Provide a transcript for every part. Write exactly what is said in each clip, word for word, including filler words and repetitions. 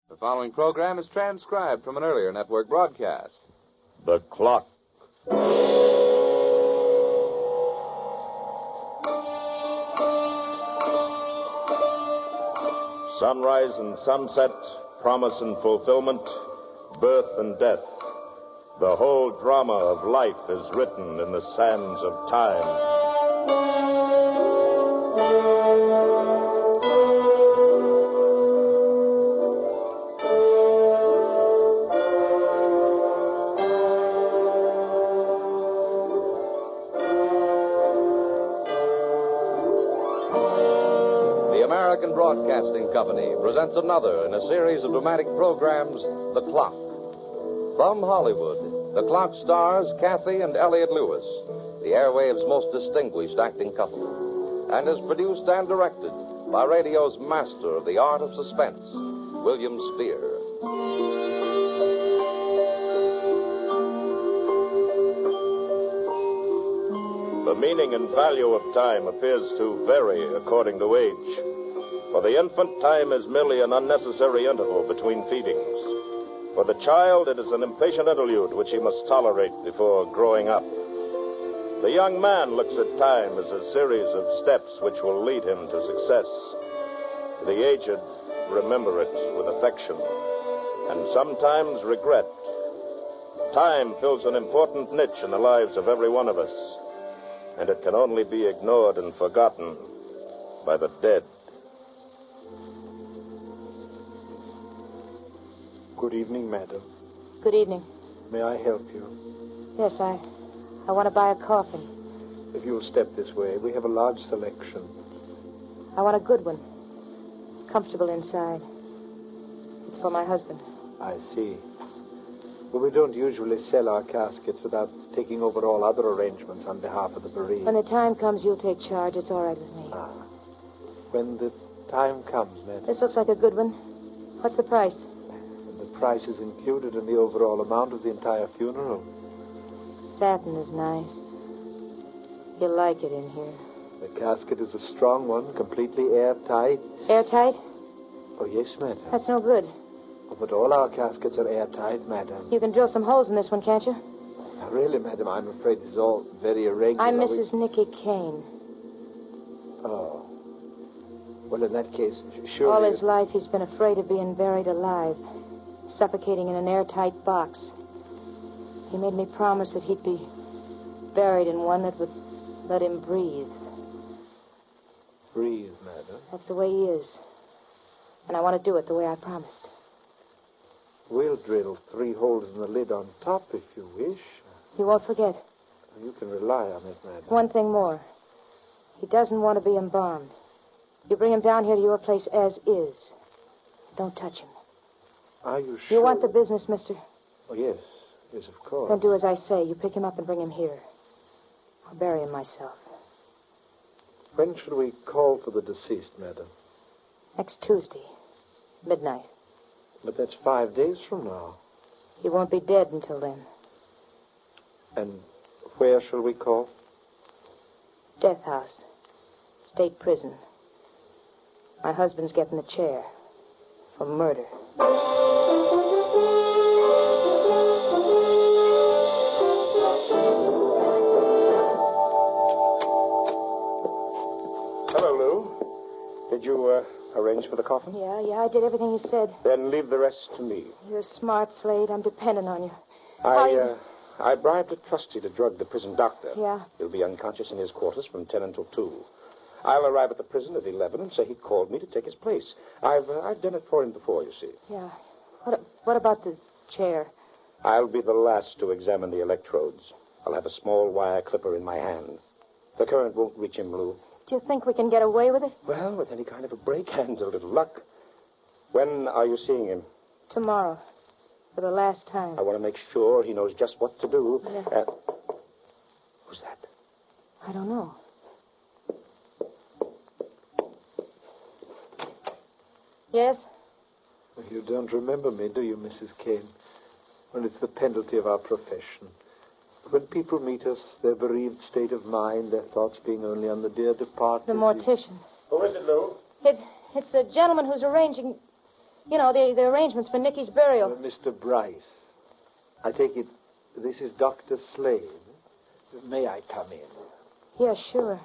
The following program is transcribed from an earlier network broadcast. The Clock. Sunrise and sunset, promise and fulfillment, birth and death. The whole drama of life is written in the sands of time. American Broadcasting Company presents another in a series of dramatic programs, The Clock. From Hollywood, The Clock stars Kathy and Elliott Lewis, the airwave's most distinguished acting couple, and is produced and directed by radio's master of the art of suspense, William Spear. The meaning and value of time appears to vary according to age. For the infant, time is merely an unnecessary interval between feedings. For the child, it is an impatient interlude which he must tolerate before growing up. The young man looks at time as a series of steps which will lead him to success. The aged remember it with affection and sometimes regret. Time fills an important niche in the lives of every one of us, and it can only be ignored and forgotten by the dead. Good evening, madam. Good evening. May I help you? Yes, I I want to buy a coffin. If you'll step this way, we have a large selection. I want a good one. Comfortable inside. It's for my husband. I see. But we don't usually sell our caskets without taking over all other arrangements on behalf of the bereaved. When the time comes, you'll take charge. It's all right with me. Ah. When the time comes, madam. This looks like a good one. What's the price? The price is included in the overall amount of the entire funeral. Satin is nice. You'll like it in here. The casket is a strong one, completely airtight. Airtight? Oh, yes, madam. That's no good. Oh, but all our caskets are airtight, madam. You can drill some holes in this one, can't you? Now, really, madam, I'm afraid this is all very irregular. I'm Missus We... Nicky Kane. Oh. Well, in that case, surely... All his life he's been afraid of being buried alive, suffocating in an airtight box. He made me promise that he'd be buried in one that would let him breathe. Breathe, madam? That's the way he is. And I want to do it the way I promised. We'll drill three holes in the lid on top if you wish. You won't forget. You can rely on it, madam. One thing more. He doesn't want to be embalmed. You bring him down here to your place as is. Don't touch him. Are you sure? You want the business, mister? Oh, yes. Yes, of course. Then do as I say. You pick him up and bring him here. I'll bury him myself. When should we call for the deceased, madam? Next Tuesday. Midnight. But that's five days from now. He won't be dead until then. And where shall we call? Death House. State prison. My husband's getting the chair. For murder. Hello, Lou. Did you uh, arrange for the coffin? Yeah, yeah, I did everything you said. Then leave the rest to me. You're smart, Slade. I'm dependent on you. I, uh, I bribed a trustee to drug the prison doctor. Yeah? He'll be unconscious in his quarters from ten until two. I'll arrive at the prison at eleven and say he called me to take his place. I've uh, I've done it for him before, you see. Yeah. What What about the chair? I'll be the last to examine the electrodes. I'll have a small wire clipper in my hand. The current won't reach him, Lou. Do you think we can get away with it? Well, with any kind of a break and a little luck. When are you seeing him? Tomorrow. For the last time. I want to make sure he knows just what to do. Yeah. Uh, who's that? I don't know. Yes? You don't remember me, do you, Missus Kane? Well, it's the penalty of our profession. When people meet us, their bereaved state of mind, their thoughts being only on the dear departed... The mortician. Who is it, Lou? It, it's a gentleman who's arranging... You know, the, the arrangements for Nicky's burial. Uh, Mister Bryce, I take it this is Doctor Slade. May I come in? Yeah, sure.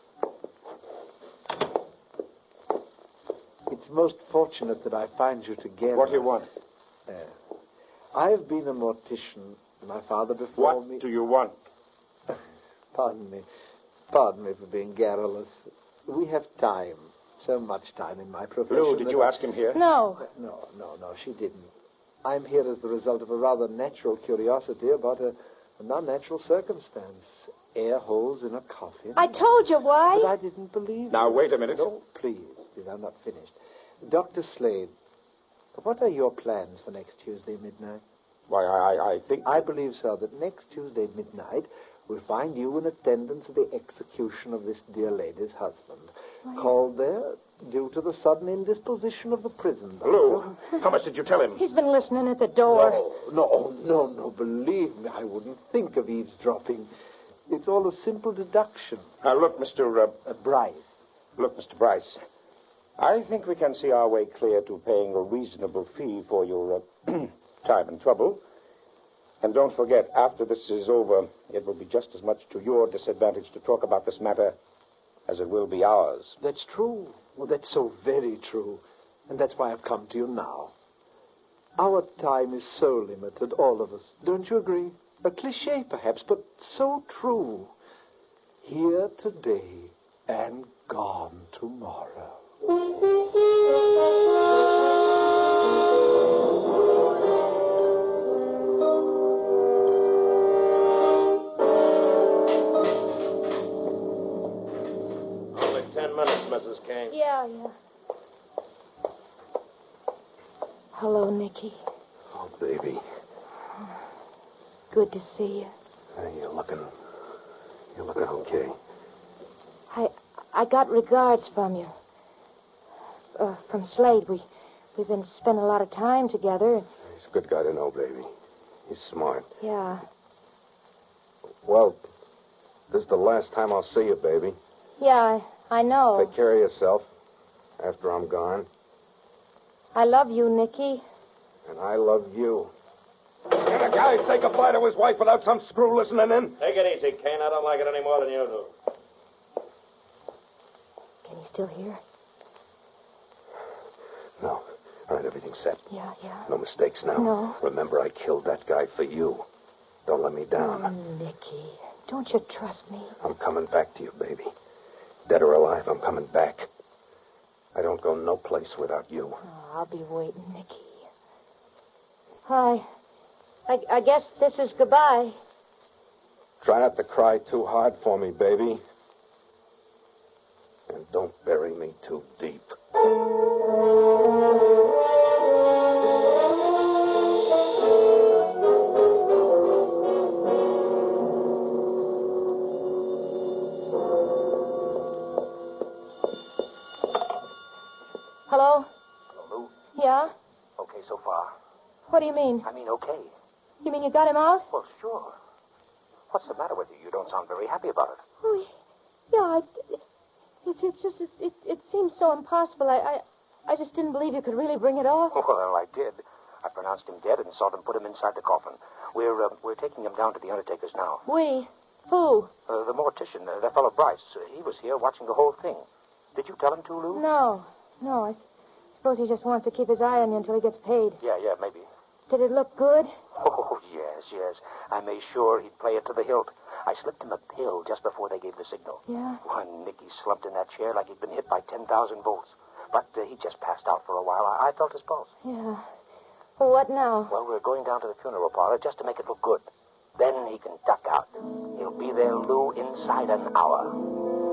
It's most fortunate that I find you together. What do you want? Uh, I've been a mortician. My father before what me... What do you want? Pardon me. Pardon me for being garrulous. We have time. So much time in my profession. Lou, did you ask him here? No. No, no, no, she didn't. I'm here as the result of a rather natural curiosity about a, an unnatural circumstance. Air holes in a coffin. I told you why. But I didn't believe Now, you. wait a minute. No, please, please, I'm not finished. Doctor Slade, what are your plans for next Tuesday midnight? Why, I, I, I think... I believe, sir, that next Tuesday midnight we'll find you in attendance at the execution of this dear lady's husband. Why? Called there due to the sudden indisposition of the prison. Lou, how much did you tell him? He's been listening at the door. No, no, no, no, believe me, I wouldn't think of eavesdropping. It's all a simple deduction. Now, look, Mister Uh, uh, Bryce. Look, Mister Bryce, I think we can see our way clear to paying a reasonable fee for your uh, time and trouble. And don't forget, after this is over, it will be just as much to your disadvantage to talk about this matter as it will be ours. That's true. Well, that's so very true. And that's why I've come to you now. Our time is so limited, all of us. Don't you agree? A cliché, perhaps, but so true. Here today and gone tomorrow. Only ten minutes, Missus Kane. Yeah, yeah. Hello, Nicky. Oh, baby. Good to see you. Hey, you're looking... You're looking okay. I I got regards from you. Uh, from Slade. We, we've been spending a lot of time together. He's a good guy to know, baby. He's smart. Yeah. Well, this is the last time I'll see you, baby. Yeah, I, I know. Take care of yourself after I'm gone. I love you, Nicky. And I love you. Can a guy say goodbye to his wife without some screw listening in? Take it easy, Kane. I don't like it any more than you do. Can you still hear? No. All right, everything's set. Yeah, yeah. No mistakes now. No. Remember, I killed that guy for you. Don't let me down. Oh, Nicky, don't you trust me? I'm coming back to you, baby. Dead or alive, I'm coming back. I don't go no place without you. Oh, I'll be waiting, Nicky. Hi. I, I guess this is goodbye. Try not to cry too hard for me, baby. And don't bury me too deep. Hello? Hello, Lou. Yeah? Okay so far. What do you mean? I mean, okay. You mean you got him out? Well, sure. What's the matter with you? You don't sound very happy about it. Oh, yeah, I... It's, it's just, it, it, it seems so impossible. I, I, I just didn't believe you could really bring it off. Well, I did. I pronounced him dead and saw them put him inside the coffin. We're, uh, we're taking him down to the undertaker's now. We? Who? Uh, the mortician, uh, that fellow Bryce. Uh, he was here watching the whole thing. Did you tell him to, Lou? No. No, I s- suppose he just wants to keep his eye on you until he gets paid. Yeah, yeah, maybe. Did it look good? Oh, yes, yes. I made sure he'd play it to the hilt. I slipped him a pill just before they gave the signal. Yeah? Why, Nicky slumped in that chair like he'd been hit by ten thousand volts. But uh, he just passed out for a while. I, I felt his pulse. Yeah. Well, what now? Well, we're going down to the funeral parlor just to make it look good. Then he can duck out. He'll be there, Lou, inside an hour.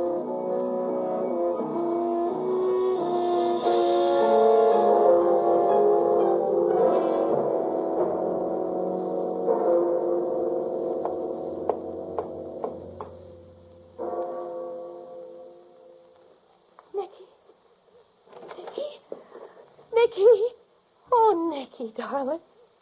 Nicky, darling.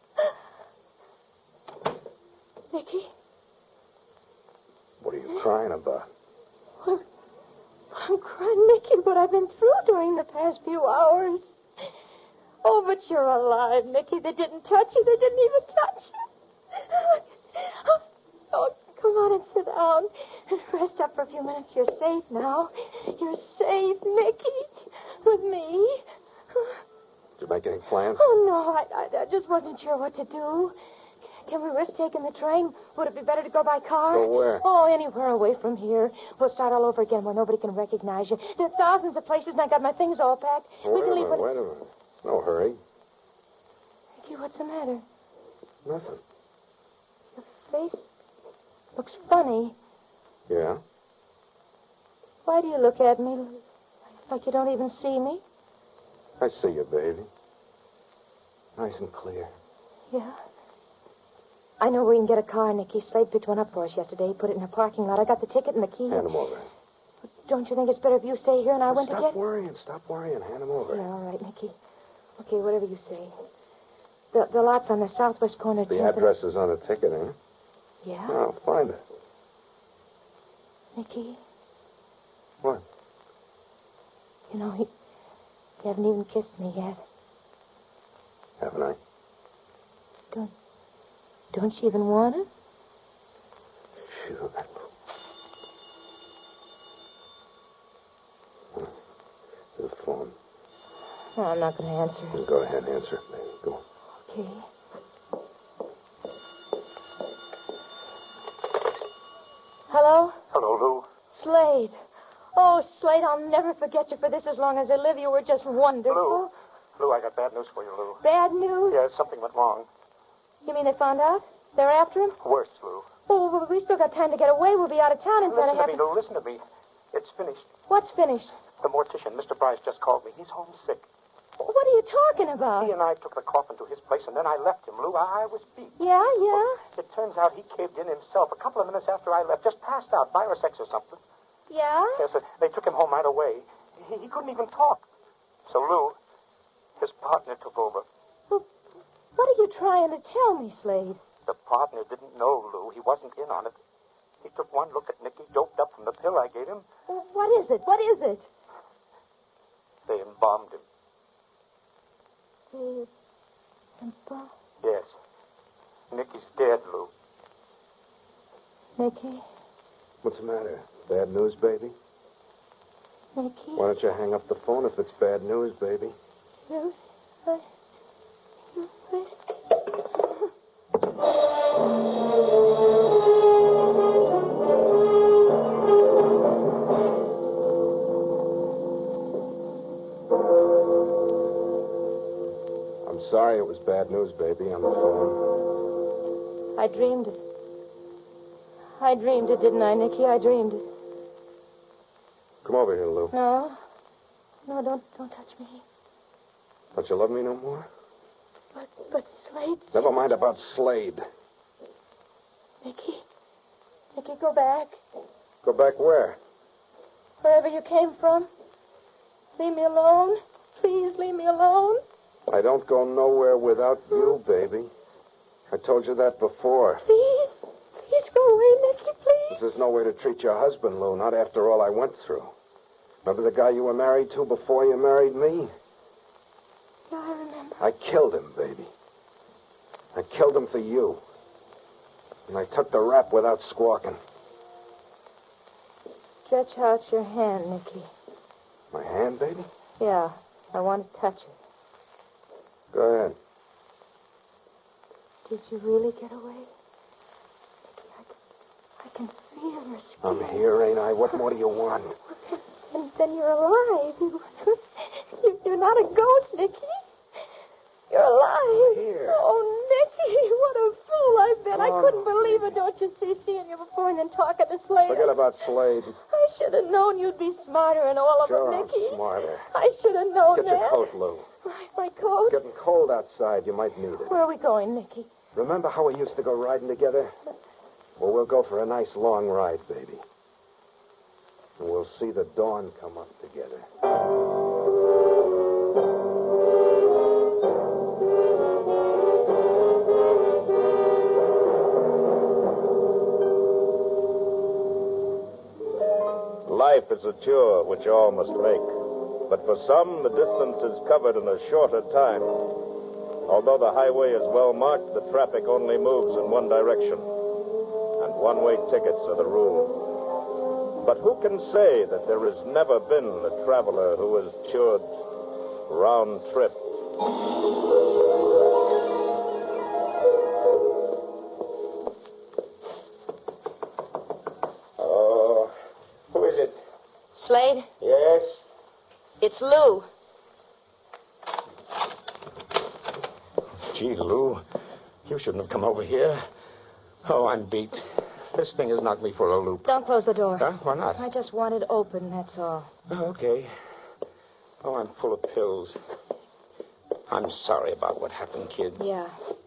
Nicky? What are you crying about? I'm, I'm crying, Nicky, what I've been through during the past few hours. Oh, but you're alive, Nicky. They didn't touch you. They didn't even touch you. Oh, come on and sit down. Rest up for a few minutes. You're safe now. You're safe, Nicky. With me. Did you make any plans? Oh, no. I, I, I just wasn't sure what to do. Can we risk taking the train? Would it be better to go by car? Go where? Oh, anywhere away from here. We'll start all over again where nobody can recognize you. There are thousands of places, and I got my things all packed. Well, we wait can a leave. minute, wait a minute. No hurry. Nicky, what's the matter? Nothing. Your face looks funny. Yeah? Why do you look at me like you don't even see me? I see you, baby. Nice and clear. Yeah. I know where we can get a car, Nicky. Slade picked one up for us yesterday. He put it in the parking lot. I got the ticket and the key. Hand him over. Don't you think it's better if you stay here and I went Stop to get... Stop worrying. Stop worrying. Hand him over. Yeah, all right, Nicky. Okay, whatever you say. The, the lot's on the southwest corner. The tenth address is on the ticket, ain't it? Yeah? Oh, find it. Nicky, What? you know, you, you haven't even kissed me yet. Haven't I? Don't... Don't you even want to? Sure. The phone. No, I'm not going to answer. You go ahead and answer it, baby. Go. Okay. Hello? Hello, Lou. Slade. Oh, Slade, I'll never forget you for this as long as I live. You were just wonderful. Lou. Lou, I got bad news for you, Lou. Bad news? Yeah, something went wrong. You mean they found out? They're after him? Worse, Lou. Oh, well, we still got time to get away. We'll be out of town instead Listen of to me, having... Lou. Listen to me. It's finished. What's finished? The mortician, Mister Bryce, just called me. He's homesick. What are you talking about? He and I took the coffin to his place, and then I left him, Lou. I, I was beat. Yeah, yeah. It turns out he caved in himself a couple of minutes after I left. Just passed out. Virus X or something. Yeah? Yes, uh, they took him home right away. He, he couldn't even talk. So, Lou, his partner took over. Well, what are you trying to tell me, Slade? The partner didn't know, Lou. He wasn't in on it. He took one look at Nicky, doped up from the pill I gave him. Well, what is it? What is it? They embalmed him. The... Embalm? Yes. Nicky's dead, Lou. Nicky? What's the matter? Bad news, baby? Nicky? Why don't you hang up the phone if it's bad news, baby? You... I... You... I... Sorry it was bad news, baby, on the phone. I dreamed it. I dreamed it, didn't I, Nicky? I dreamed it. Come over here, Lou. No. No, don't don't touch me. Don't you love me no more? But but Slade... Never mind about Slade. Nicky. Nicky, go back. Go back where? Wherever you came from. Leave me alone. Please leave me alone. I don't go nowhere without you, baby. I told you that before. Please. Please go away, Nicky, please. This is no way to treat your husband, Lou, not after all I went through. Remember the guy you were married to before you married me? Yeah, I remember. I killed him, baby. I killed him for you. And I took the rap without squawking. Stretch out your hand, Nicky. My hand, baby? Yeah, I want to touch it. Go ahead. Did you really get away? Nicky, I can, I can feel your skin. I'm here, ain't I? What more do you want? And then you're alive. You, you, you're not a ghost, Nicky. You're alive. Here. Oh, Nicky, what a fool I've been. Oh, I couldn't believe it, don't you see, seeing you before and then talking to Slade. Forget about Slade. I should have known you'd be smarter than all of Sure, them, Nicky. I'm smarter. I should have known Get that. your coat, Lou. My, my coat? It's getting cold outside. You might need it. Where are we going, Nicky? Remember how we used to go riding together? Well, we'll go for a nice long ride, baby. And we'll see the dawn come up together. Life is a chore which all must make. But for some, the distance is covered in a shorter time. Although the highway is well marked, the traffic only moves in one direction. And one-way tickets are the rule. But who can say that there has never been a traveler who has toured round trip? Oh, who is it? Slade? Yes? It's Lou. Gee, Lou, you shouldn't have come over here. Oh, I'm beat. This thing has knocked me for a loop. Don't close the door. Huh? Why not? I just want it open, that's all. Oh, okay. Oh, I'm full of pills. I'm sorry about what happened, kid. Yeah.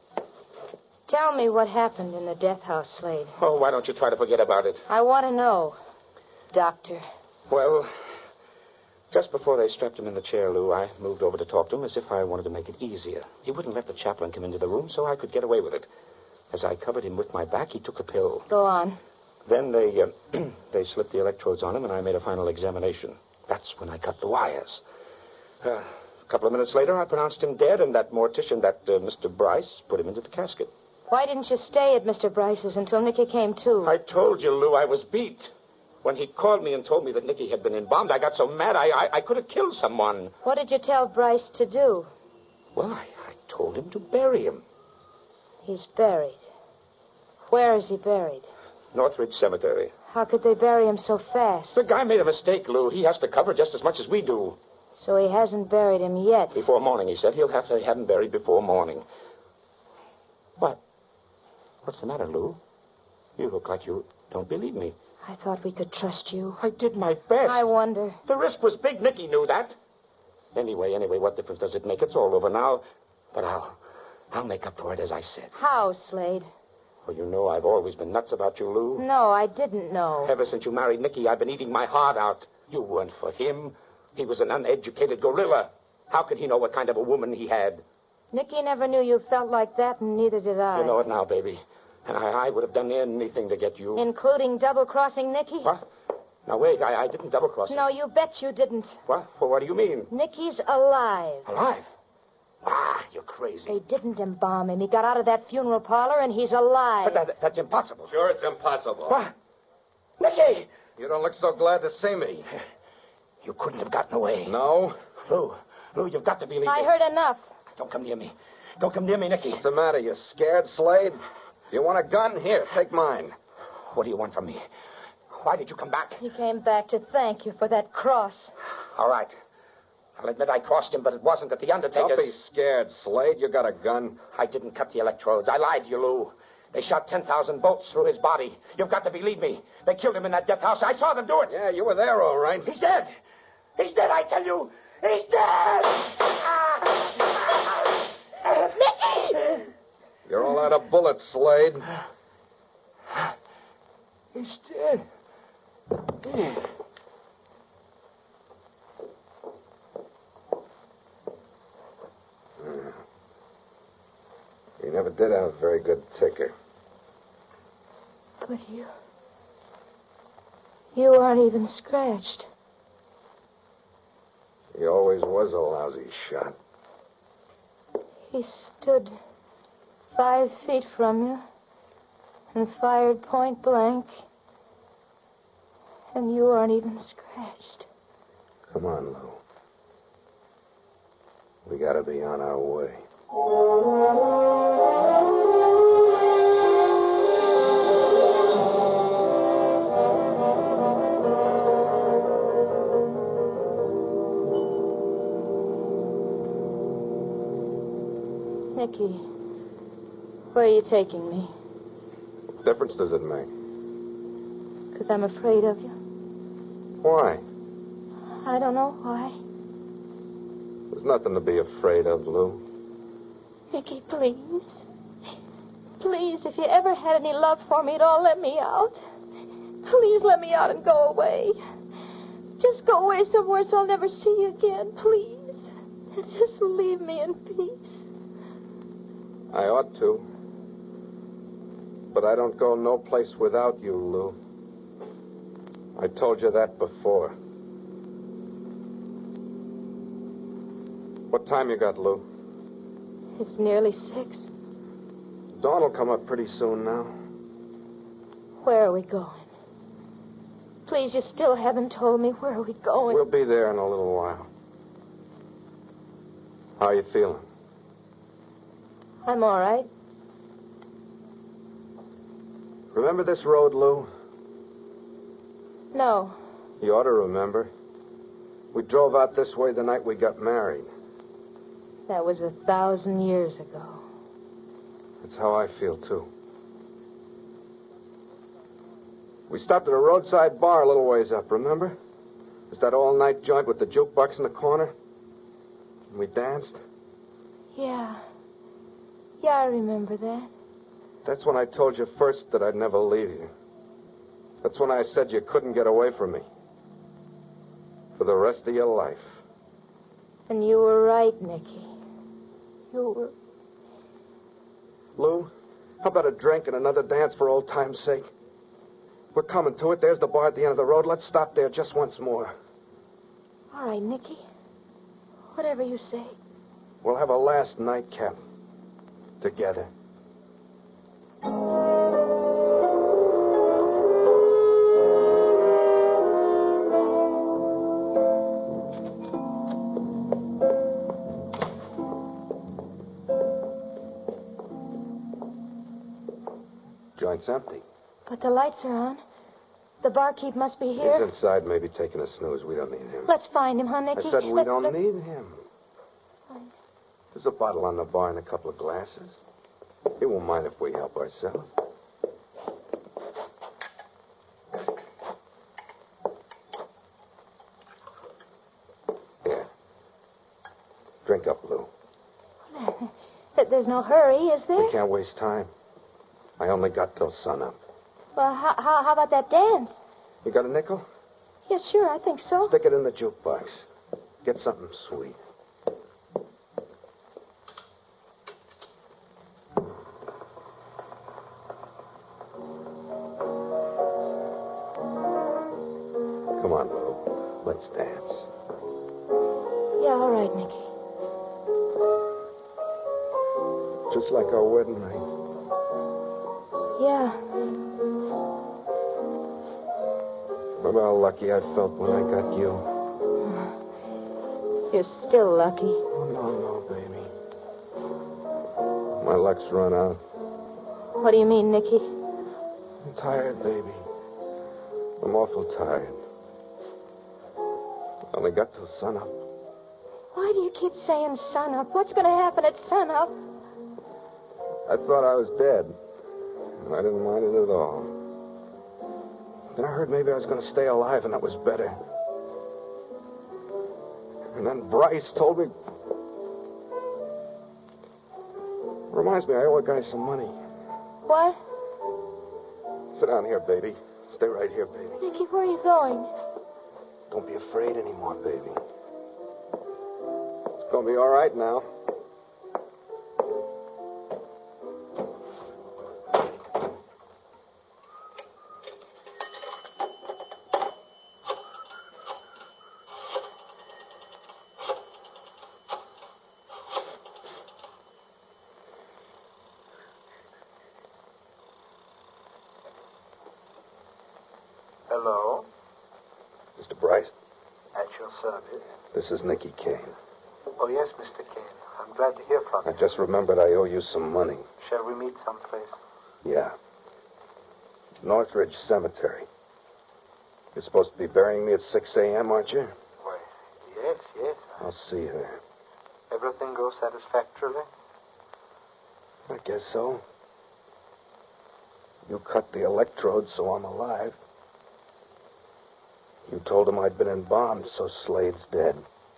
Tell me what happened in the death house, Slade. Oh, why don't you try to forget about it? I want to know, Doctor. Well, just before they strapped him in the chair, Lou, I moved over to talk to him as if I wanted to make it easier. He wouldn't let the chaplain come into the room, so I could get away with it. As I covered him with my back, he took the pill. Go on. Then they uh, they slipped the electrodes on him, and I made a final examination. That's when I cut the wires. Uh, a couple of minutes later, I pronounced him dead, and that mortician, that uh, Mister Bryce, put him into the casket. Why didn't you stay at Mister Bryce's until Nicky came to? I told you, Lou, I was beat. When he called me and told me that Nicky had been embalmed, I got so mad I, I, I could have killed someone. What did you tell Bryce to do? Well, I, I told him to bury him. He's buried. Where is he buried? Northridge Cemetery. How could they bury him so fast? The guy made a mistake, Lou. He has to cover just as much as we do. So he hasn't buried him yet. Before morning, he said. He'll have to have him buried before morning. What? What's the matter, Lou? You look like you don't believe me. I thought we could trust you. I did my best. I wonder. The risk was big. Nicky knew that. Anyway, anyway, what difference does it make? It's all over now. But I'll, I'll make up for it, as I said. How, Slade? Well, you know I've always been nuts about you, Lou. No, I didn't know. Ever since you married Nicky, I've been eating my heart out. You weren't for him. He was an uneducated gorilla. How could he know what kind of a woman he had? Nicky never knew you felt like that, and neither did I. You know it now, baby. And I, I would have done anything to get you. Including double-crossing Nicky? What? Now, wait, I, I didn't double-cross him. No, you bet you didn't. What? Well, what do you mean? Nicky's alive. Alive? Ah, you're crazy. They didn't embalm him. He got out of that funeral parlor, and he's alive. But that, that's impossible. Sure, it's impossible. What? Nicky! You don't look so glad to see me. You couldn't have gotten away. No? Lou, Lou, you've got to believe I me. heard enough. Don't come near me. Don't come near me, Nicky. What's the matter? You scared, Slade? You want a gun? Here, take mine. What do you want from me? Why did you come back? He came back to thank you for that cross. All right. I'll admit I crossed him, but it wasn't at the Undertaker's. Don't be scared, Slade. You got a gun. I didn't cut the electrodes. I lied to you, Lou. They shot ten thousand bolts through his body. You've got to believe me. They killed him in that death house. I saw them do it. Yeah, you were there, all right. He's dead. He's dead, I tell you. He's dead. Nicky! You're all out of bullets, Slade. He's dead. He never did have a very good ticker. But you... You aren't even scratched. He always was a lousy shot. He stood five feet from you and fired point blank. And you aren't even scratched. Come on, Lou. We gotta be on our way. Nicky, where are you taking me? What difference does it make? Because I'm afraid of you. Why? I don't know why. There's nothing to be afraid of, Lou. Nicky, please. Please, if you ever had any love for me at all, let me out. Please let me out and go away. Just go away somewhere so I'll never see you again, please. Just leave me in peace. I ought to. But I don't go no place without you, Lou. I told you that before. What time you got, Lou? It's nearly six. Dawn will come up pretty soon now. Where are we going? Please, you still haven't told me where are we going. We'll be there in a little while. How are you feeling? I'm all right. Remember this road, Lou? No. You ought to remember. We drove out this way the night we got married. That was a thousand years ago. That's how I feel, too. We stopped at a roadside bar a little ways up, remember? It was that all-night joint with the jukebox in the corner. And we danced. Yeah. Yeah, I remember that. That's when I told you first that I'd never leave you. That's when I said you couldn't get away from me. For the rest of your life. And you were right, Nicky. You were... Lou, how about a drink and another dance for old time's sake? We're coming to it. There's the bar at the end of the road. Let's stop there just once more. All right, Nicky. Whatever you say. We'll have a last nightcap. Together. Joint's empty. But the lights are on. The barkeep must be here. He's inside, maybe taking a snooze. We don't need him. Let's find him, huh, Nicky? I said we Let's, don't let's... need him. Fine. There's a bottle on the bar and a couple of glasses. He won't mind if we help ourselves. Here. Drink up, Lou. There's no hurry, is there? We can't waste time. I only got till sunup. Well, how, how, how about that dance? You got a nickel? Yeah, sure, I think so. Stick it in the jukebox. Get something sweet. Come on, Lou. Let's dance. Yeah, all right, Nicky. Just like our wedding night. Yeah. Remember how lucky I felt when I got you? You're still lucky. Oh, no, no, baby. My luck's run out. What do you mean, Nicky? I'm tired, baby. I'm awful tired. I only got till sunup. Why do you keep saying sunup? What's going to happen at sunup? I thought I was dead. And I didn't mind it at all. Then I heard maybe I was going to stay alive, and that was better. And then Bryce told me... Reminds me, I owe a guy some money. What? Sit down here, baby. Stay right here, baby. Nicky, where are you going? Don't be afraid anymore, baby. It's going to be all right now. Hello? Mister Bryce, At your service. this is Nicky Kane. Oh, yes, Mister Kane. I'm glad to hear from I you. just remembered I owe you some money. Shall we meet someplace? Yeah. Northridge Cemetery. You're supposed to be burying me at six a.m., aren't you? Why, yes, yes. I'll see you there. Everything goes satisfactorily? I guess so. You cut the electrodes, so I'm alive. You told him I'd been embalmed, so Slade's dead.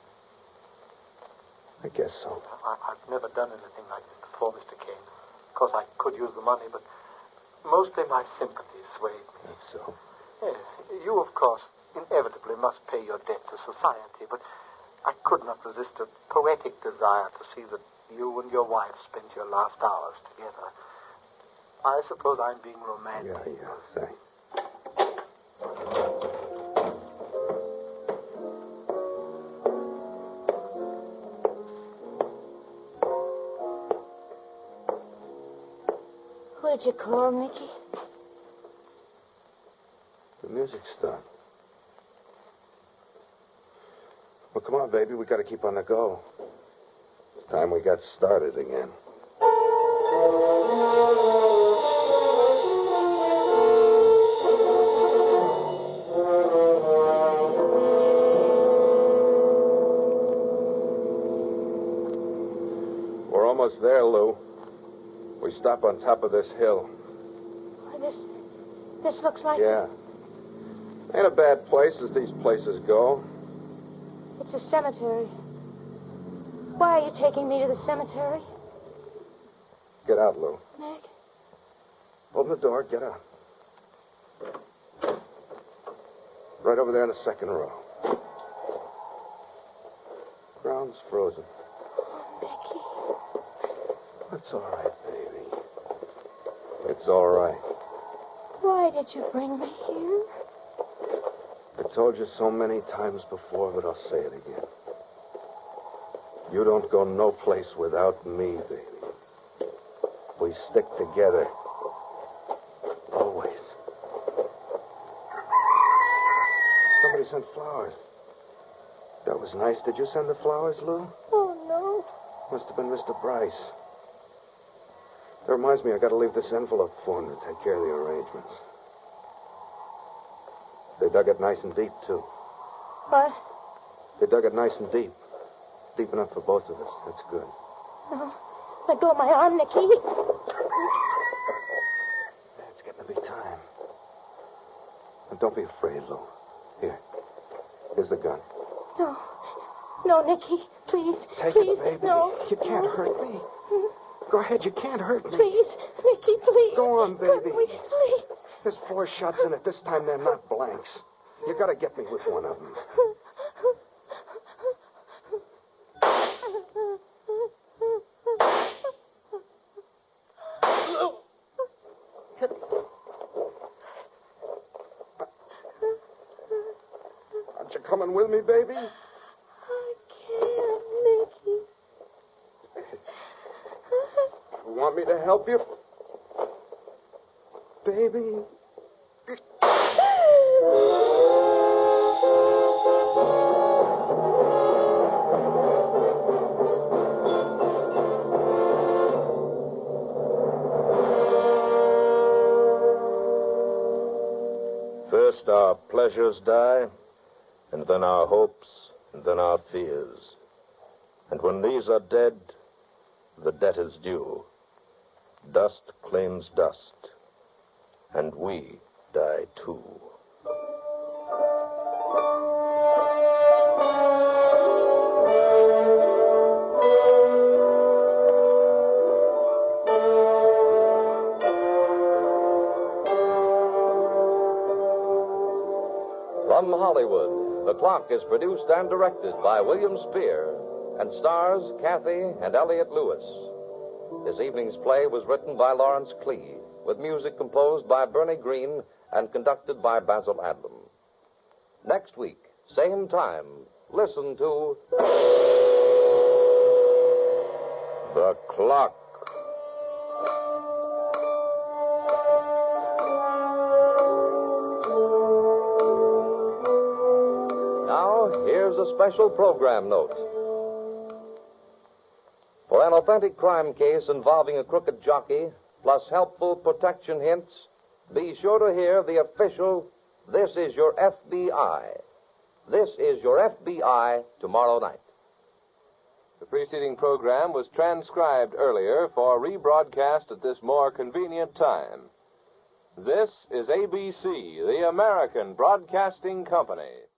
I guess so. I, I've never done anything like this before, Mister Kane. Of course, I could use the money, but mostly my sympathy swayed me. That's so. Yes, you, of course, inevitably must pay your debt to society, but I could not resist a poetic desire to see that you and your wife spent your last hours together. I suppose I'm being romantic. Yeah, yeah, thanks. What did you call, Nicky? The music stopped. Well, come on, baby. We got to keep on the go. It's time we got started again. We're almost there, Lou. We stop on top of this hill. Oh, this, this looks like... Yeah. Ain't a bad place as these places go. It's a cemetery. Why are you taking me to the cemetery? Get out, Lou. Nick? Open the door. Get out. Right over there in the second row. Ground's frozen. Oh, Nicky. It's all right, baby. It's all right. Why did you bring me here? I told you so many times before, but I'll say it again. You don't go no place without me, baby. We stick together. Always. Somebody sent flowers. That was nice. Did you send the flowers, Lou? Oh, no. Must have been Mister Bryce. That reminds me, I got to leave this envelope for him to take care of the arrangements. They dug it nice and deep, too. What? They dug it nice and deep. Deep enough for both of us. That's good. No. Let go of my arm, Nicky. It's getting to be time. And don't be afraid, Lou. Here. Here's the gun. No. No, Nicky. Please. Take please. it, baby. No. You can't no. hurt me. Go ahead. You can't hurt me. Please. Nicky, please. Go on, baby. We, please. There's four shots in it. This time they're not blanks. You gotta get me with one of them. Aren't you coming with me, baby? I can't, Nicky. You want me to help you? Baby. First our pleasures die, and then our hopes, and then our fears. And when these are dead, the debt is due. Dust claims dust, and we die too. From Hollywood, The Clock is produced and directed by William Spear and stars Kathy and Elliot Lewis. This evening's play was written by Lawrence Klee, with music composed by Bernie Green and conducted by Basil Adlam. Next week, same time, listen to The Clock. Now, here's a special program note. For an authentic crime case involving a crooked jockey, plus helpful protection hints, be sure to hear the official This Is Your F B I. This is Your F B I tomorrow night. The preceding program was transcribed earlier for rebroadcast at this more convenient time. This is A B C, the American Broadcasting Company.